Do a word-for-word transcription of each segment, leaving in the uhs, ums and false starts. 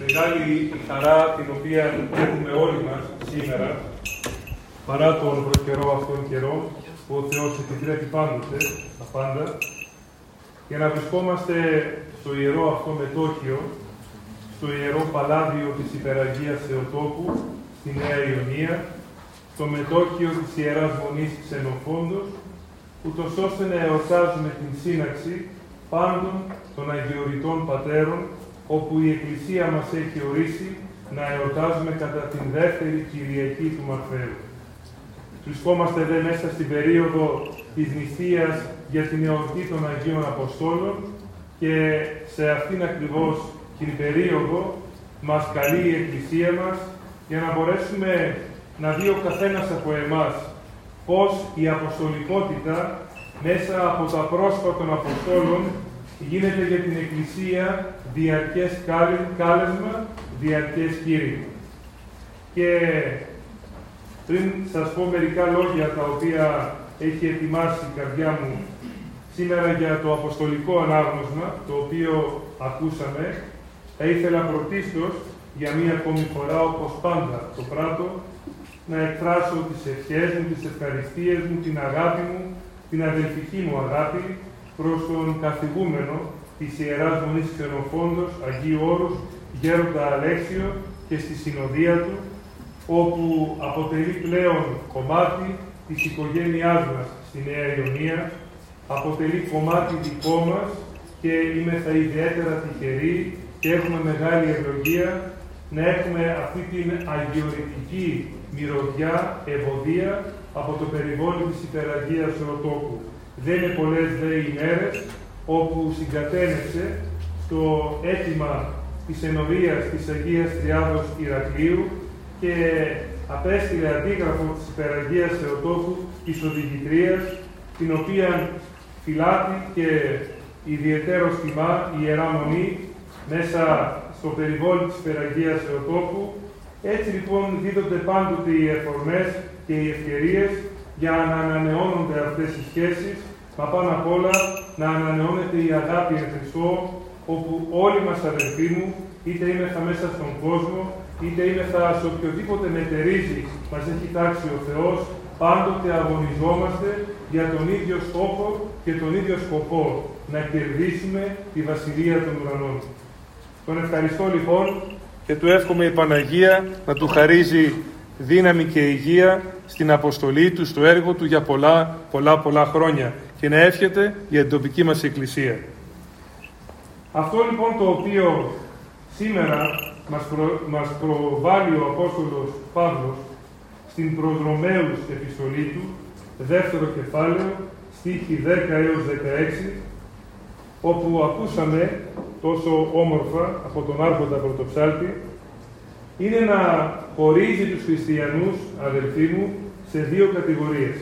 μεγάλη η χαρά την οποία έχουμε όλοι μας σήμερα, παρά τον προκαιρό αυτόν καιρό, που ο Θεός επιτρέπει πάντοτε, τα πάντα, για να βρισκόμαστε στο ιερό αυτό μετόχιο, στο ιερό παλάδιο της Υπεραγίας Θεοτόκου, στη Νέα Ιωνία, στο μετόχιο της Ιεράς Μονής Ξενοφόντος, ούτως ώστε να εορτάζουμε την σύναξη πάντων των Αγιοριτών Πατέρων, όπου η Εκκλησία μας έχει ορίσει να εορτάζουμε κατά την δεύτερη Κυριακή του Μαρθαίου. Βρισκόμαστε δε μέσα στην περίοδο της νηστείας για την εορτή των Αγίων Αποστόλων και σε αυτήν ακριβώς την περίοδο μας καλεί η Εκκλησία μας για να μπορέσουμε να δει ο καθένας από εμάς πώς η αποστολικότητα μέσα από τα πρόσωπα των Αποστόλων γίνεται για την Εκκλησία διαρκές κάλεσμα, διαρκές κήρυγμα. Και πριν σας πω μερικά λόγια τα οποία έχει ετοιμάσει η καρδιά μου σήμερα για το αποστολικό ανάγνωσμα, το οποίο ακούσαμε, θα ήθελα πρωτίστως για μία ακόμη φορά, όπως πάντα το πράττω, να εκφράσω τις ευχές μου, τις ευχαριστίες μου, την αγάπη μου, την αδελφική μου αγάπη προς τον καθηγούμενο της Ιεράς Μονής Ξενοφόντος, Αγίου Όρους, Γέροντα Αλέξιο και στη συνοδεία του, όπου αποτελεί πλέον κομμάτι της οικογένειάς μας στη Νέα Ιωνία, αποτελεί κομμάτι δικό μας και είμαι θα ιδιαίτερα τυχεροί και έχουμε μεγάλη ευλογία να έχουμε αυτή την αγιορητική μυρωδιά, ευωδία από το περιβόλι της Υπεραγίας Θεοτόκου. Δεν είναι πολλές δε ημέρες όπου συγκατέλεξε στο αίτημα της ενορίας της Αγίας Τριάδος Ηρακλείου και απέστειλε αντίγραφο της Υπεραγίας Θεοτόκου της Οδηγητρίας, την οποία φυλάττει και ιδιαιτέρως τιμά η Ιερά Μονή μέσα στο περιβόλι της Υπεραγίας Θεοτόκου. Έτσι λοιπόν δίδονται πάντοτε οι εφορμές και οι ευκαιρίες για να ανανεώνονται αυτές οι σχέσεις, μα πάνω απ' όλα να ανανεώνεται η αγάπη εν Χριστώ, όπου όλοι μας αδελφοί μου, είτε είμεθα μέσα στον κόσμο, είτε είμεθα σε οποιοδήποτε μετερίζει μας έχει τάξει ο Θεός, πάντοτε αγωνιζόμαστε για τον ίδιο στόχο και τον ίδιο σκοπό, να κερδίσουμε τη Βασιλεία των Ουρανών. Τον ευχαριστώ λοιπόν και του εύχομαι η Παναγία να του χαρίζει δύναμη και υγεία στην αποστολή του, στο έργο του για πολλά, πολλά, πολλά χρόνια και να εύχεται για την τοπική μας Εκκλησία. Αυτό λοιπόν το οποίο σήμερα μας, προ, μας προβάλλει ο Απόστολος Παύλος στην Προδρομαίους επιστολή του, δεύτερο κεφάλαιο, στίχοι δέκα έως δεκαέξι, όπου ακούσαμε τόσο όμορφα από τον Άρχοντα Πρωτοψάλτη, είναι να χωρίζει τους χριστιανούς, αδελφοί μου, σε δύο κατηγορίες.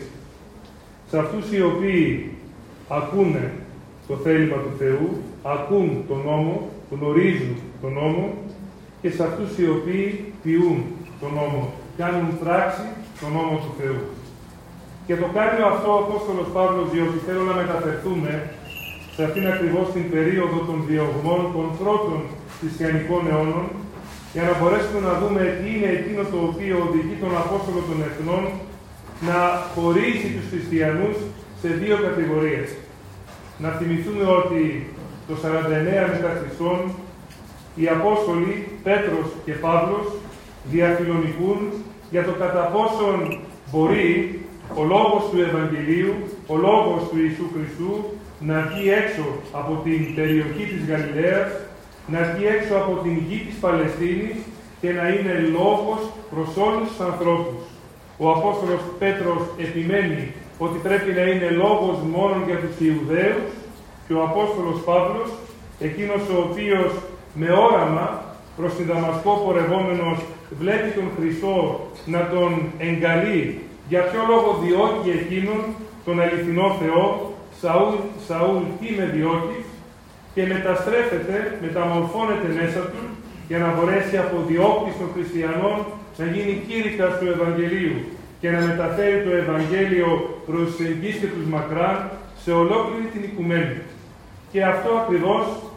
Σε αυτούς οι οποίοι ακούνε το θέλημα του Θεού, ακούν τον νόμο, γνωρίζουν τον νόμο, και σε αυτούς οι οποίοι ποιούν τον νόμο, κάνουν πράξη τον νόμο του Θεού. Και το κάνει αυτό ο Απόστολος Παύλος, διότι θέλω να μεταφερθούμε σε αυτήν ακριβώς την περίοδο των διωγμών των πρώτων χριστιανικών αιώνων, για να μπορέσουμε να δούμε τι είναι εκείνο το οποίο οδηγεί τον Απόστολο των Εθνών να χωρίσει τους χριστιανούς σε δύο κατηγορίες. Να θυμηθούμε ότι το σαράντα εννέα μετά Χριστόν οι Απόστολοι Πέτρος και Παύλος διαφιλονικούν για το κατά πόσον μπορεί ο λόγος του Ευαγγελίου, ο λόγος του Ιησού Χριστού να βγει έξω από την περιοχή της Γαλιλαίας, να βγει έξω από την γη της Παλαιστίνης και να είναι λόγος προς όλους τους ανθρώπους. Ο Απόστολος Πέτρος επιμένει ότι πρέπει να είναι λόγος μόνο για τους Ιουδαίους και ο Απόστολος Παύλος, εκείνος ο οποίος με όραμα προς την Δαμασκό πορευόμενος βλέπει τον Χριστό να τον εγκαλεί, για ποιο λόγο διώκει εκείνον τον αληθινό Θεό, Σαούλ, Σαούλ, τι με διώκεις, και μεταστρέφεται, μεταμορφώνεται μέσα του για να μπορέσει από διώκτης των χριστιανών να γίνει κήρυκας του Ευαγγελίου και να μεταφέρει το Ευαγγέλιο προς τους εγγύς και τους μακράν σε ολόκληρη την οικουμένη. Και αυτό ακριβώς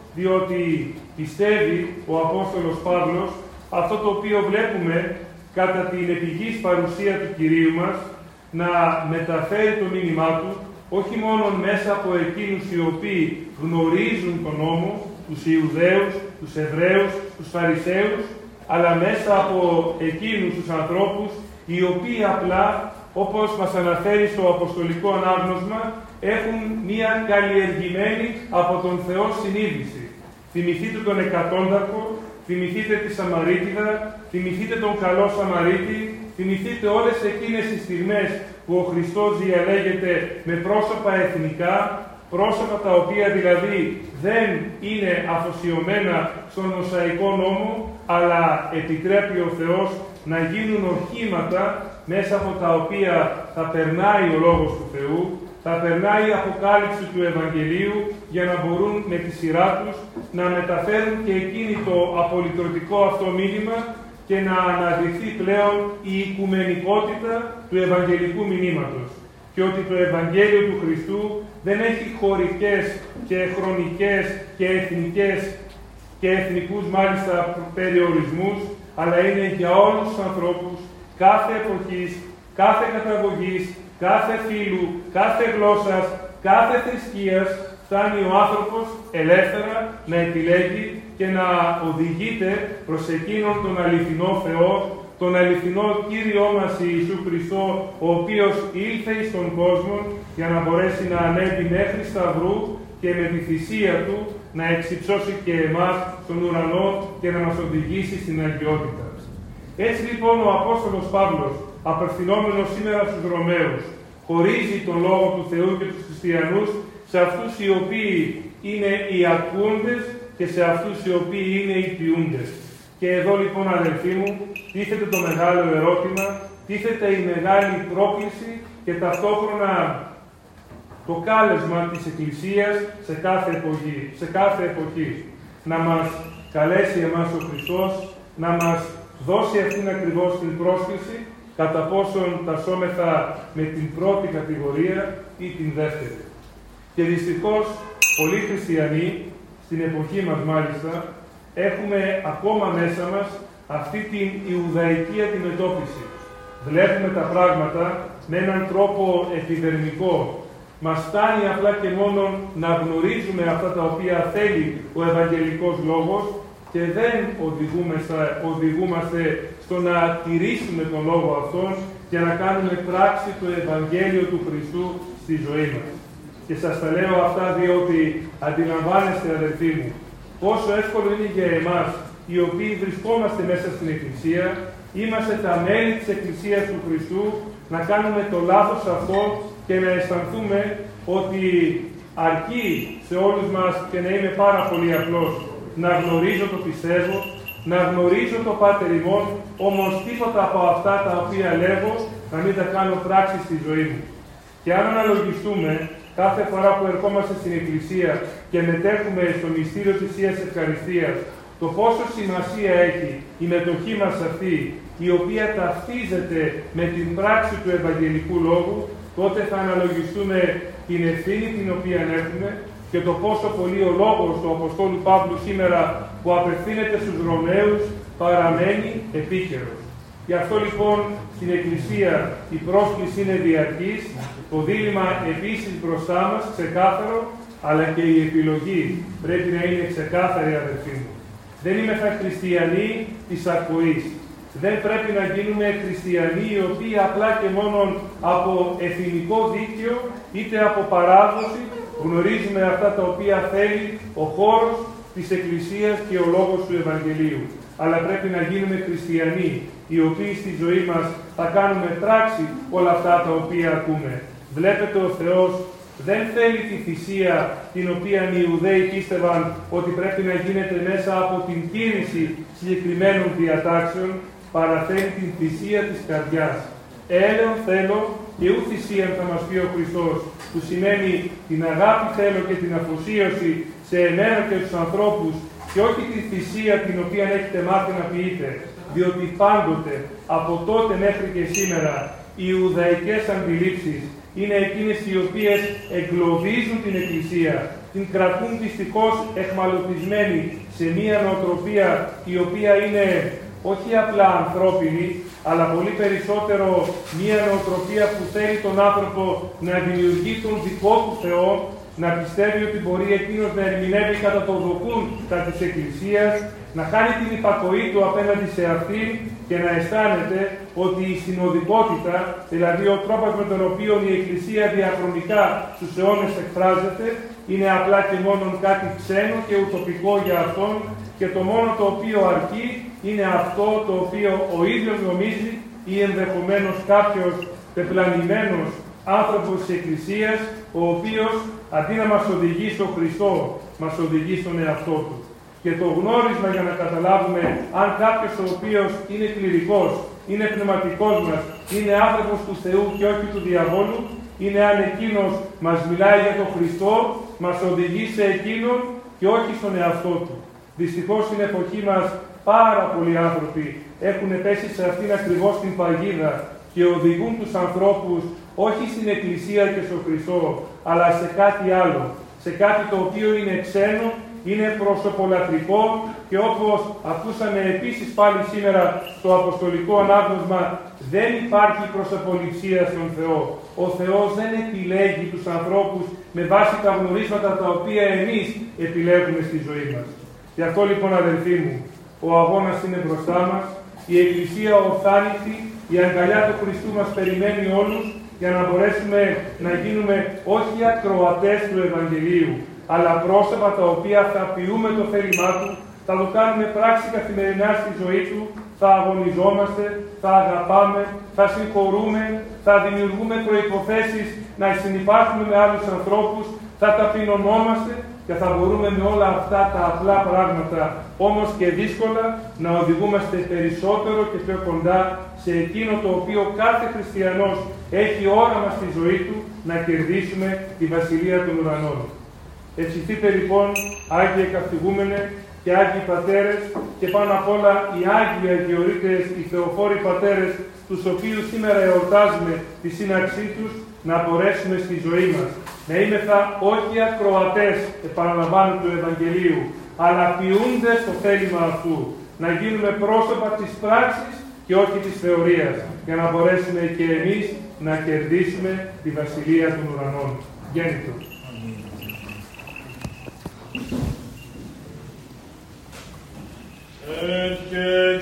διότι πιστεύει ο Απόστολος Παύλος αυτό το οποίο βλέπουμε κατά την επιγής παρουσία του Κυρίου μας να μεταφέρει το μήνυμά του όχι μόνο μέσα από εκείνους οι οποίοι γνωρίζουν τον νόμο, τους Ιουδαίους, τους Εβραίους, τους Φαρισαίους, αλλά μέσα από εκείνους τους ανθρώπους οι οποίοι απλά, όπως μας αναφέρει στο Αποστολικό Ανάγνωσμα, έχουν μία καλλιεργημένη από τον Θεό συνείδηση. Θυμηθείτε τον εκατόνταρχο, θυμηθείτε τη Σαμαρίτιδα, θυμηθείτε τον καλό Σαμαρίτη, θυμηθείτε όλες εκείνες τις στιγμές που ο Χριστός διαλέγεται με πρόσωπα εθνικά, πρόσωπα τα οποία δηλαδή δεν είναι αφοσιωμένα στον Μωσαϊκό νόμο, αλλά επιτρέπει ο Θεός να γίνουν οχήματα μέσα από τα οποία θα περνάει ο Λόγος του Θεού, θα περνάει η αποκάλυψη του Ευαγγελίου για να μπορούν με τη σειρά τους να μεταφέρουν και εκείνη το απολυτρωτικό αυτό μήνυμα και να αναδειχθεί πλέον η οικουμενικότητα του Ευαγγελικού μηνύματος. Και ότι το Ευαγγέλιο του Χριστού δεν έχει χωρικές και χρονικές και εθνικές και εθνικούς μάλιστα περιορισμούς, αλλά είναι για όλους τους ανθρώπους, κάθε εποχής, κάθε καταγωγής, κάθε φύλου, κάθε γλώσσας, κάθε θρησκείας, φτάνει ο άνθρωπος ελεύθερα να επιλέγει και να οδηγείται προς εκείνον τον αληθινό Θεό, τον αληθινό Κύριό μας Ιησού Χριστό, ο οποίος ήλθε εις τον κόσμο για να μπορέσει να ανέβει μέχρι σταυρού και με τη θυσία του να εξυψώσει και εμάς στον ουρανό και να μας οδηγήσει στην αγιότητα. Έτσι λοιπόν ο Απόστολος Παύλος, απευθυνόμενος σήμερα στους Ρωμαίους, χωρίζει τον Λόγο του Θεού και τους χριστιανούς σε αυτούς οι οποίοι είναι οι ακούντες και σε αυτούς οι οποίοι είναι οι ποιούντες. Και εδώ λοιπόν αδελφοί μου, τίθεται το μεγάλο ερώτημα, τίθεται η μεγάλη πρόκληση και ταυτόχρονα το κάλεσμα της Εκκλησίας σε κάθε εποχή, σε κάθε εποχή. Να μας καλέσει εμάς ο Χριστός, να μας δώσει αυτήν ακριβώς την πρόσκληση, κατά πόσον τασσόμεθα με την πρώτη κατηγορία ή την δεύτερη. Και δυστυχώς, πολλοί χριστιανοί, στην εποχή μας μάλιστα, έχουμε ακόμα μέσα μας αυτή την Ιουδαϊκή αντιμετώπιση. Βλέπουμε τα πράγματα με έναν τρόπο επιδερμικό. Μας φτάνει απλά και μόνο να γνωρίζουμε αυτά τα οποία θέλει ο Ευαγγελικός Λόγος και δεν οδηγούμαστε, οδηγούμαστε στο να τηρήσουμε τον Λόγο αυτόν και να κάνουμε πράξη το Ευαγγέλιο του Χριστού στη ζωή μας. Και σας τα λέω αυτά διότι αντιλαμβάνεστε, αδελφοί μου, πόσο εύκολο είναι για εμάς, οι οποίοι βρισκόμαστε μέσα στην Εκκλησία, είμαστε τα μέλη της Εκκλησίας του Χριστού, να κάνουμε το λάθος αυτό και να αισθανθούμε ότι αρκεί σε όλους μας, και να είμαι πάρα πολύ απλός, να γνωρίζω το πιστεύω, να γνωρίζω το Πάτερ ημών, όμως τίποτα από αυτά τα οποία λέγω να μην τα κάνω πράξη στη ζωή μου. Και αν αναλογιστούμε κάθε φορά που ερχόμαστε στην Εκκλησία και μετέχουμε στο μυστήριο της Θείας Ευχαριστίας, το πόσο σημασία έχει η μετοχή μας αυτή, η οποία ταυτίζεται με την πράξη του Ευαγγελικού Λόγου, τότε θα αναλογιστούμε την ευθύνη την οποία έχουμε και το πόσο πολύ ο λόγος του Αποστόλου Παύλου σήμερα που απευθύνεται στους Ρωμαίους παραμένει επίκαιρος. Γι' αυτό λοιπόν στην Εκκλησία η πρόσκληση είναι διαρκής, το δίλημμα επίσης μπροστά μας ξεκάθαρο, αλλά και η επιλογή πρέπει να είναι ξεκάθαρη, αδελφοί μου. Δεν είμεθα χριστιανοί της ακοής. Δεν πρέπει να γίνουμε χριστιανοί οι οποίοι απλά και μόνο από εθνικό δίκαιο είτε από παράδοση γνωρίζουμε αυτά τα οποία θέλει ο χώρος της Εκκλησίας και ο λόγος του Ευαγγελίου. Αλλά πρέπει να γίνουμε χριστιανοί οι οποίοι στη ζωή μας θα κάνουμε πράξη όλα αυτά τα οποία ακούμε. Βλέπετε, ο Θεός δεν θέλει τη θυσία την οποία οι Ιουδαίοι πίστευαν ότι πρέπει να γίνεται μέσα από την τήρηση συγκεκριμένων διατάξεων, παραθέτει την θυσία της καρδιάς. Έλεον θέλω και ου θυσίαν θα μας πει ο Χριστός, που σημαίνει την αγάπη θέλω και την αφοσίωση σε εμένα και τους ανθρώπους και όχι τη θυσία την οποία έχετε μάθει να ποιείτε, διότι πάντοτε από τότε μέχρι και σήμερα οι Ιουδαϊκές αντιλήψεις είναι εκείνες οι οποίες εγκλωβίζουν την Εκκλησία την κρατούν δυστυχώς εχμαλωτισμένη σε μία νοοτροπία η οποία είναι όχι απλά ανθρώπινη, αλλά πολύ περισσότερο μία νοοτροπία που θέλει τον άνθρωπο να δημιουργεί τον δικό του Θεό, να πιστεύει ότι μπορεί εκείνος να ερμηνεύει κατά το δοκούν τα της Εκκλησίας, να χάνει την υπακοή του απέναντι σε αυτήν και να αισθάνεται ότι η συνοδικότητα, δηλαδή ο τρόπος με τον οποίο η Εκκλησία διαχρονικά στους αιώνες εκφράζεται, είναι απλά και μόνο κάτι ξένο και ουτοπικό για αυτόν και το μόνο το οποίο αρκεί είναι αυτό το οποίο ο ίδιος νομίζει ή ενδεχομένως κάποιος πεπλανημένος άνθρωπος της Εκκλησίας, ο οποίος αντί να μας οδηγεί στον Χριστό, μας οδηγεί στον εαυτό του. Και το γνώρισμα για να καταλάβουμε αν κάποιος ο οποίος είναι κληρικός, είναι πνευματικός μας, είναι άνθρωπος του Θεού και όχι του διαβόλου, είναι αν εκείνος μας μιλάει για τον Χριστό, μας οδηγεί σε εκείνον και όχι στον εαυτό του. Δυστυχώς στην εποχή μας πάρα πολλοί άνθρωποι έχουν πέσει σε αυτήν ακριβώς την παγίδα και οδηγούν τους ανθρώπους όχι στην Εκκλησία και στον Χριστό, αλλά σε κάτι άλλο, σε κάτι το οποίο είναι ξένο, είναι προσωπολατρικό και όπως ακούσαμε επίσης πάλι σήμερα στο Αποστολικό Ανάγνωσμα, δεν υπάρχει προσωποληψία στον Θεό. Ο Θεός δεν επιλέγει τους ανθρώπους με βάση τα γνωρίσματα τα οποία εμείς επιλέγουμε στη ζωή μας. Γι' αυτό λοιπόν αδελφοί μου, ο αγώνας είναι μπροστά μας, η Εκκλησία ορθάνητη, η αγκαλιά του Χριστού μας περιμένει όλους για να μπορέσουμε να γίνουμε όχι ακροατές του Ευαγγελίου, αλλά πρόσωπα τα οποία θα ποιούμε το θέλημά του, θα το κάνουμε πράξη καθημερινά στη ζωή του, θα αγωνιζόμαστε, θα αγαπάμε, θα συγχωρούμε, θα δημιουργούμε προϋποθέσεις να συνυπάρχουμε με άλλους ανθρώπους, θα ταπεινωνόμαστε και θα μπορούμε με όλα αυτά τα απλά πράγματα, όμως και δύσκολα, να οδηγούμαστε περισσότερο και πιο κοντά σε εκείνο το οποίο κάθε χριστιανός έχει όραμα στη ζωή του, να κερδίσουμε τη Βασιλεία των Ουρανών. Ευχηθείτε λοιπόν, Άγιοι Εκαυτηγούμενε και Άγιοι Πατέρες, και πάνω απ' όλα οι Άγιοι Αγιορείτες, οι Θεοφόροι Πατέρες, τους οποίους σήμερα εορτάζουμε τη σύναξή τους, να μπορέσουμε στη ζωή μας. Να είμεθα όχι ακροατές, επαναλαμβάνω, του Ευαγγελίου, αλλά ποιούντες το θέλημα αυτού. Να γίνουμε πρόσωπα της πράξης και όχι της θεωρίας, για να μπορέσουμε και εμείς να κερδίσουμε τη Βασιλεία των Ουρανών. Γέννητος. Et